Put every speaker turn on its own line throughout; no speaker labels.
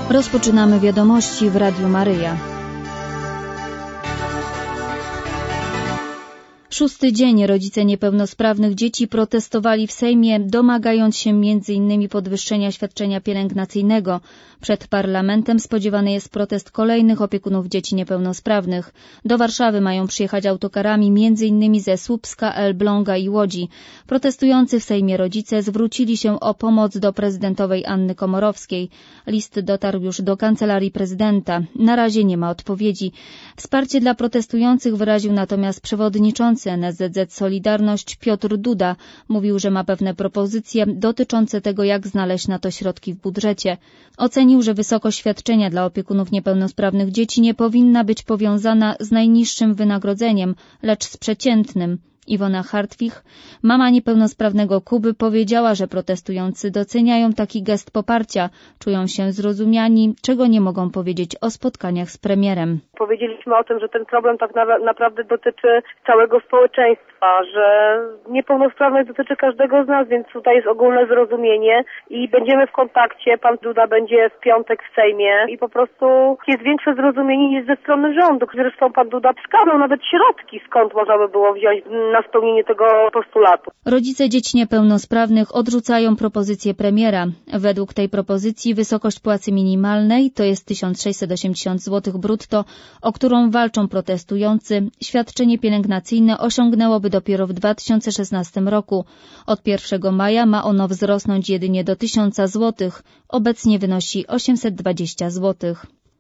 Rozpoczynamy wiadomości w Radiu Maryja. 6. dzień rodzice niepełnosprawnych dzieci protestowali w Sejmie, domagając się m.in. podwyższenia świadczenia pielęgnacyjnego. Przed parlamentem spodziewany jest protest kolejnych opiekunów dzieci niepełnosprawnych. Do Warszawy mają przyjechać autokarami m.in. ze Słupska, Elbląga i Łodzi. Protestujący w Sejmie rodzice zwrócili się o pomoc do prezydentowej Anny Komorowskiej. List dotarł już do kancelarii prezydenta. Na razie nie ma odpowiedzi. Wsparcie dla protestujących wyraził natomiast przewodniczący NSZZ Solidarność Piotr Duda. Mówił, że ma pewne propozycje dotyczące tego, jak znaleźć na to środki w budżecie. Ocenił, że wysokość świadczenia dla opiekunów niepełnosprawnych dzieci nie powinna być powiązana z najniższym wynagrodzeniem, lecz z przeciętnym. Iwona Hartwich, mama niepełnosprawnego Kuby, powiedziała, że protestujący doceniają taki gest poparcia, czują się zrozumiani, czego nie mogą powiedzieć o spotkaniach z premierem.
Powiedzieliśmy o tym, że ten problem tak naprawdę dotyczy całego społeczeństwa, że niepełnosprawność dotyczy każdego z nas, więc tutaj jest ogólne zrozumienie i będziemy w kontakcie. Pan Duda będzie w piątek w Sejmie i po prostu jest większe zrozumienie niż ze strony rządu. Zresztą pan Duda wskazał nawet środki, skąd można by było wziąć na spełnienie tego postulatu.
Rodzice dzieci niepełnosprawnych odrzucają propozycję premiera. Według tej propozycji wysokość płacy minimalnej, to jest 1680 zł brutto, o którą walczą protestujący, świadczenie pielęgnacyjne osiągnęłoby dopiero w 2016 roku. Od 1 maja ma ono wzrosnąć jedynie do 1000 zł. Obecnie wynosi 820 zł.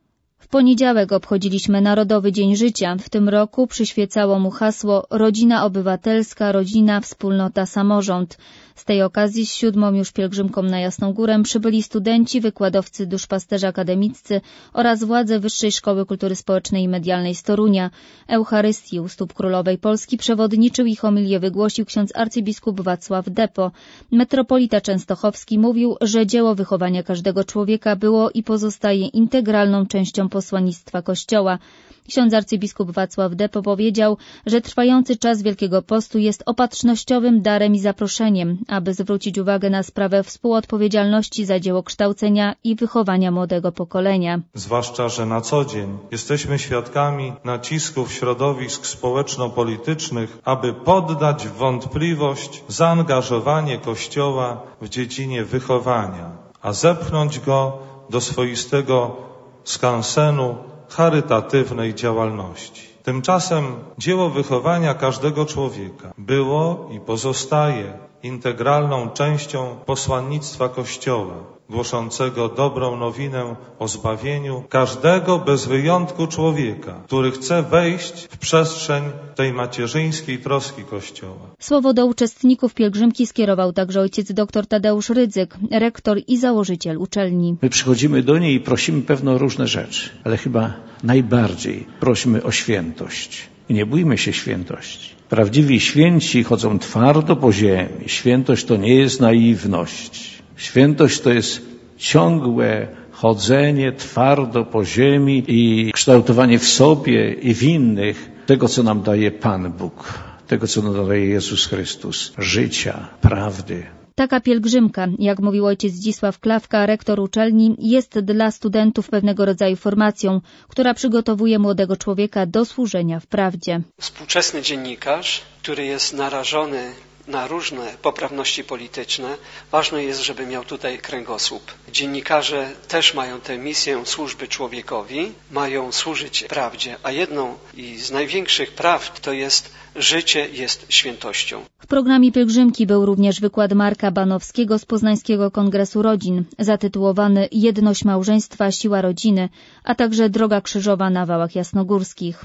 W poniedziałek obchodziliśmy Narodowy Dzień Życia. W tym roku przyświecało mu hasło Rodzina Obywatelska, Rodzina, Wspólnota, Samorząd. Z tej okazji z 7. już pielgrzymką na Jasną Górę przybyli studenci, wykładowcy, duszpasterze akademiccy oraz władze Wyższej Szkoły Kultury Społecznej i Medialnej z Torunia. Eucharystii u stóp Królowej Polski przewodniczył i homilię wygłosił ksiądz arcybiskup Wacław Depo. Metropolita Częstochowski mówił, że dzieło wychowania każdego człowieka było i pozostaje integralną częścią posłannictwa Kościoła. Ksiądz arcybiskup Wacław Depo powiedział, że trwający czas Wielkiego Postu jest opatrznościowym darem i zaproszeniem, aby zwrócić uwagę na sprawę współodpowiedzialności za dzieło kształcenia i wychowania młodego pokolenia.
Zwłaszcza, że na co dzień jesteśmy świadkami nacisków środowisk społeczno-politycznych, aby poddać w wątpliwość zaangażowanie Kościoła w dziedzinie wychowania, a zepchnąć go do swoistego skansenu charytatywnej działalności. Tymczasem dzieło wychowania każdego człowieka było i pozostaje integralną częścią posłannictwa Kościoła, głoszącego dobrą nowinę o zbawieniu każdego bez wyjątku człowieka, który chce wejść w przestrzeń tej macierzyńskiej troski Kościoła.
Słowo do uczestników pielgrzymki skierował także ojciec dr Tadeusz Rydzyk, rektor i założyciel uczelni.
My przychodzimy do niej i prosimy pewno różne rzeczy, ale chyba najbardziej prosimy o świętość. I nie bójmy się świętości. Prawdziwi święci chodzą twardo po ziemi. Świętość to nie jest naiwność. Świętość to jest ciągłe chodzenie twardo po ziemi i kształtowanie w sobie i w innych tego, co nam daje Pan Bóg, tego, co nam daje Jezus Chrystus, życia, prawdy.
Taka pielgrzymka, jak mówił ojciec Zdzisław Klawka, rektor uczelni, jest dla studentów pewnego rodzaju formacją, która przygotowuje młodego człowieka do służenia w prawdzie.
Współczesny dziennikarz, który jest narażony na różne poprawności polityczne, ważne jest, żeby miał tutaj kręgosłup. Dziennikarze też mają tę misję służby człowiekowi, mają służyć prawdzie, a jedną z największych prawd to jest życie jest świętością.
W programie pielgrzymki był również wykład Marka Banowskiego z Poznańskiego Kongresu Rodzin, zatytułowany Jedność małżeństwa, siła rodziny, a także Droga krzyżowa na Wałach Jasnogórskich.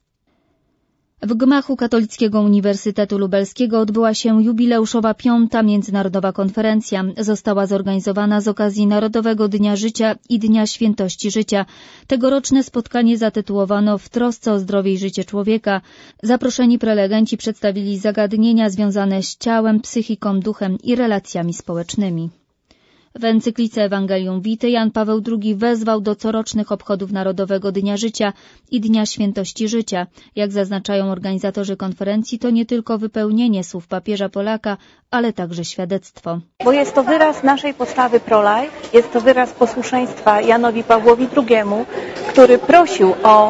W gmachu Katolickiego Uniwersytetu Lubelskiego odbyła się jubileuszowa 5. międzynarodowa konferencja. Została zorganizowana z okazji Narodowego Dnia Życia i Dnia Świętości Życia. Tegoroczne spotkanie zatytułowano W trosce o zdrowie i życie człowieka. Zaproszeni prelegenci przedstawili zagadnienia związane z ciałem, psychiką, duchem i relacjami społecznymi. W encyklice Ewangelium Vitae Jan Paweł II wezwał do corocznych obchodów Narodowego Dnia Życia i Dnia Świętości Życia. Jak zaznaczają organizatorzy konferencji, to nie tylko wypełnienie słów papieża Polaka, ale także świadectwo.
Bo jest to wyraz naszej postawy pro-life, jest to wyraz posłuszeństwa Janowi Pawłowi II, który prosił o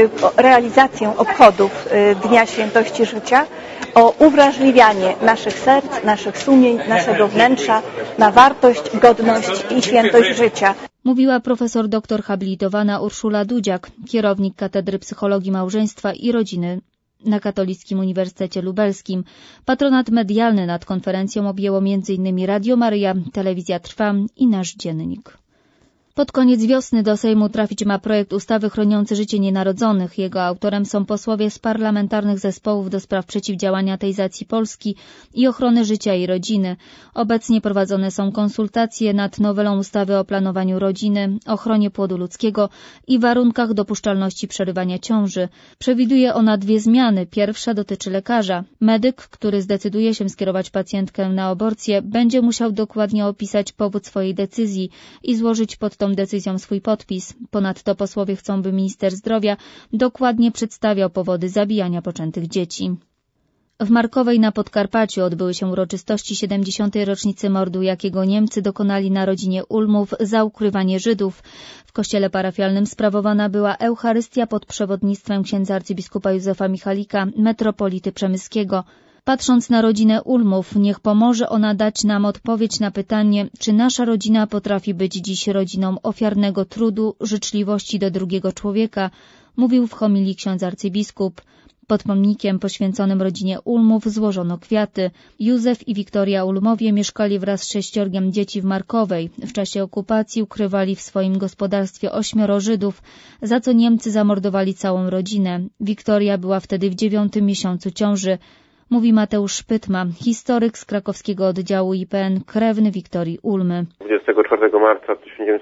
realizację obchodów Dnia Świętości Życia, o uwrażliwianie naszych serc, naszych sumień, naszego wnętrza na wartość, godność i świętość życia.
Mówiła profesor doktor habilitowana Urszula Dudziak, kierownik Katedry Psychologii Małżeństwa i Rodziny na Katolickim Uniwersytecie Lubelskim. Patronat medialny nad konferencją objęło m.in. Radio Maryja, Telewizja Trwa i Nasz Dziennik. Pod koniec wiosny do Sejmu trafić ma projekt ustawy chroniący życie nienarodzonych. Jego autorem są posłowie z parlamentarnych zespołów do spraw przeciwdziałania ateizacji Polski i ochrony życia i rodziny. Obecnie prowadzone są konsultacje nad nowelą ustawy o planowaniu rodziny, ochronie płodu ludzkiego i warunkach dopuszczalności przerywania ciąży. Przewiduje ona 2 zmiany. Pierwsza dotyczy lekarza. Medyk, który zdecyduje się skierować pacjentkę na aborcję, będzie musiał dokładnie opisać powód swojej decyzji i złożyć pod tą decyzją swój podpis. Ponadto posłowie chcą, by minister zdrowia dokładnie przedstawiał powody zabijania poczętych dzieci. W Markowej na Podkarpaciu odbyły się uroczystości 70. rocznicy mordu, jakiego Niemcy dokonali na rodzinie Ulmów za ukrywanie Żydów. W kościele parafialnym sprawowana była Eucharystia pod przewodnictwem księdza arcybiskupa Józefa Michalika, metropolity przemyskiego. Patrząc na rodzinę Ulmów, niech pomoże ona dać nam odpowiedź na pytanie, czy nasza rodzina potrafi być dziś rodziną ofiarnego trudu, życzliwości do drugiego człowieka, mówił w homilii ksiądz arcybiskup. Pod pomnikiem poświęconym rodzinie Ulmów złożono kwiaty. Józef i Wiktoria Ulmowie mieszkali wraz z 6 dzieci w Markowej. W czasie okupacji ukrywali w swoim gospodarstwie 8 Żydów, za co Niemcy zamordowali całą rodzinę. Wiktoria była wtedy w 9. miesiącu ciąży. Mówi Mateusz Szpytma, historyk z krakowskiego oddziału IPN, krewny Wiktorii Ulmy.
24 marca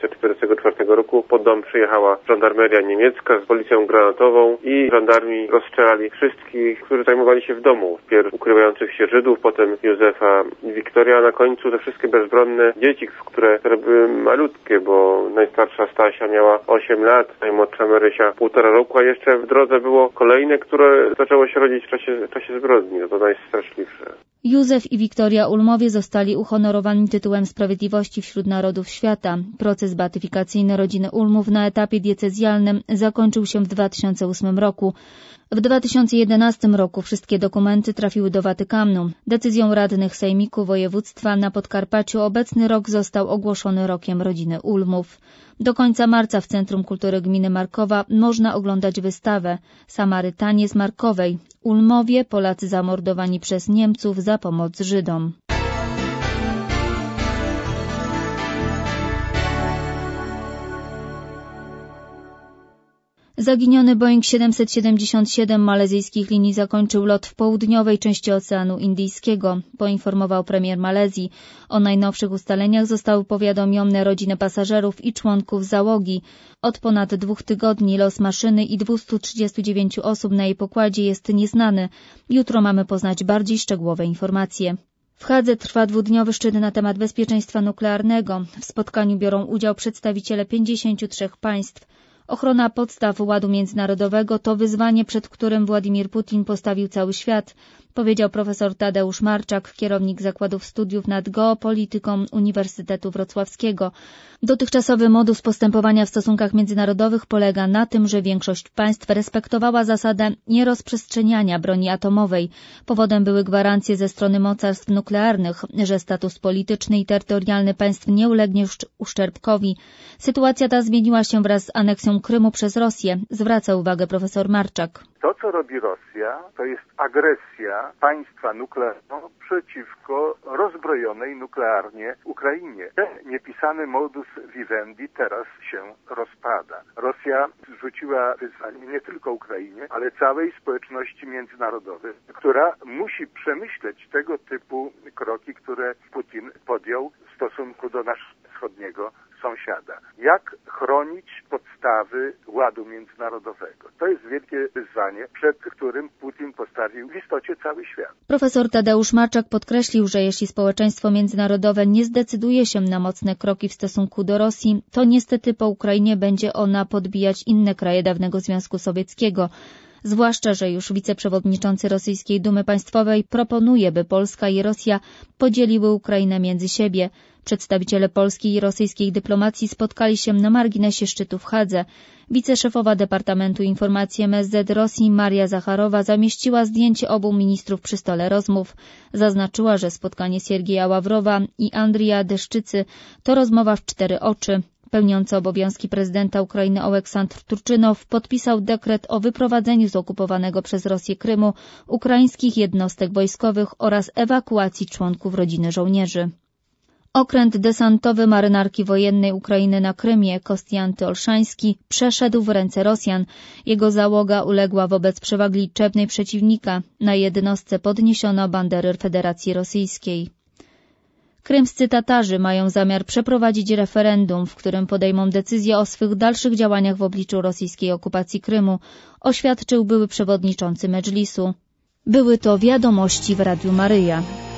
1944 roku pod dom przyjechała żandarmeria niemiecka z policją granatową i żandarmi rozstrzelali wszystkich, którzy zajmowali się w domu. Wpierw ukrywających się Żydów, potem Józefa i Wiktoria, a na końcu te wszystkie bezbronne dzieci, które były malutkie, bo najstarsza Stasia miała 8 lat, najmłodsza Marysia 1,5 roku, a jeszcze w drodze było kolejne, które zaczęło się rodzić w czasie zbrodni. To najstraszliwsze.
Józef i Wiktoria Ulmowie zostali uhonorowani tytułem Sprawiedliwości wśród Narodów Świata. Proces beatyfikacyjny rodziny Ulmów na etapie diecezjalnym zakończył się w 2008 roku. W 2011 roku wszystkie dokumenty trafiły do Watykanu. Decyzją radnych sejmiku województwa na Podkarpaciu obecny rok został ogłoszony rokiem rodziny Ulmów. Do końca marca w Centrum Kultury Gminy Markowa można oglądać wystawę Samarytanie z Markowej. Ulmowie, Polacy zamordowani przez Niemców za pomoc Żydom. Zaginiony Boeing 777 malezyjskich linii zakończył lot w południowej części Oceanu Indyjskiego, poinformował premier Malezji. O najnowszych ustaleniach zostały powiadomione rodziny pasażerów i członków załogi. Od ponad 2 tygodni los maszyny i 239 osób na jej pokładzie jest nieznany. Jutro mamy poznać bardziej szczegółowe informacje. W Hadze trwa 2-dniowy szczyt na temat bezpieczeństwa nuklearnego. W spotkaniu biorą udział przedstawiciele 53 państw. Ochrona podstaw ładu międzynarodowego to wyzwanie, przed którym Władimir Putin postawił cały świat, powiedział profesor Tadeusz Marczak, kierownik Zakładów Studiów nad Geopolityką Uniwersytetu Wrocławskiego. Dotychczasowy modus postępowania w stosunkach międzynarodowych polega na tym, że większość państw respektowała zasadę nierozprzestrzeniania broni atomowej. Powodem były gwarancje ze strony mocarstw nuklearnych, że status polityczny i terytorialny państw nie ulegnie uszczerbkowi. Sytuacja ta zmieniła się wraz z aneksją Krymu przez Rosję, zwraca uwagę profesor Marczak.
To, co robi Rosja, to jest agresja państwa nuklearnego przeciwko rozbrojonej nuklearnie Ukrainie. Ten niepisany modus vivendi teraz się rozpada. Rosja rzuciła wyzwanie nie tylko Ukrainie, ale całej społeczności międzynarodowej, która musi przemyśleć tego typu kroki, które Putin podjął w stosunku do naszych wschodniego sąsiada. Jak chronić podstawy ładu międzynarodowego? To jest wielkie wyzwanie, przed którym Putin postawił w istocie cały świat.
Profesor Tadeusz Maczak podkreślił, że jeśli społeczeństwo międzynarodowe nie zdecyduje się na mocne kroki w stosunku do Rosji, to niestety po Ukrainie będzie ona podbijać inne kraje dawnego Związku Sowieckiego. Zwłaszcza, że już wiceprzewodniczący rosyjskiej Dumy Państwowej proponuje, by Polska i Rosja podzieliły Ukrainę między siebie. Przedstawiciele polskiej i rosyjskiej dyplomacji spotkali się na marginesie szczytu w Hadze. Wiceszefowa Departamentu Informacji MSZ Rosji Maria Zacharowa zamieściła zdjęcie obu ministrów przy stole rozmów. Zaznaczyła, że spotkanie Siergieja Ławrowa i Andrija Deszczycy to rozmowa w 4 oczy. Pełniący obowiązki prezydenta Ukrainy Oleksandr Turczynow podpisał dekret o wyprowadzeniu z okupowanego przez Rosję Krymu ukraińskich jednostek wojskowych oraz ewakuacji członków rodziny żołnierzy. Okręt desantowy marynarki wojennej Ukrainy na Krymie, Kostianty Olszański, przeszedł w ręce Rosjan. Jego załoga uległa wobec przewagi liczebnej przeciwnika. Na jednostce podniesiono bandery Federacji Rosyjskiej. Krymscy Tatarzy mają zamiar przeprowadzić referendum, w którym podejmą decyzję o swych dalszych działaniach w obliczu rosyjskiej okupacji Krymu, oświadczył były przewodniczący Medżlisu. Były to wiadomości w Radiu Maryja.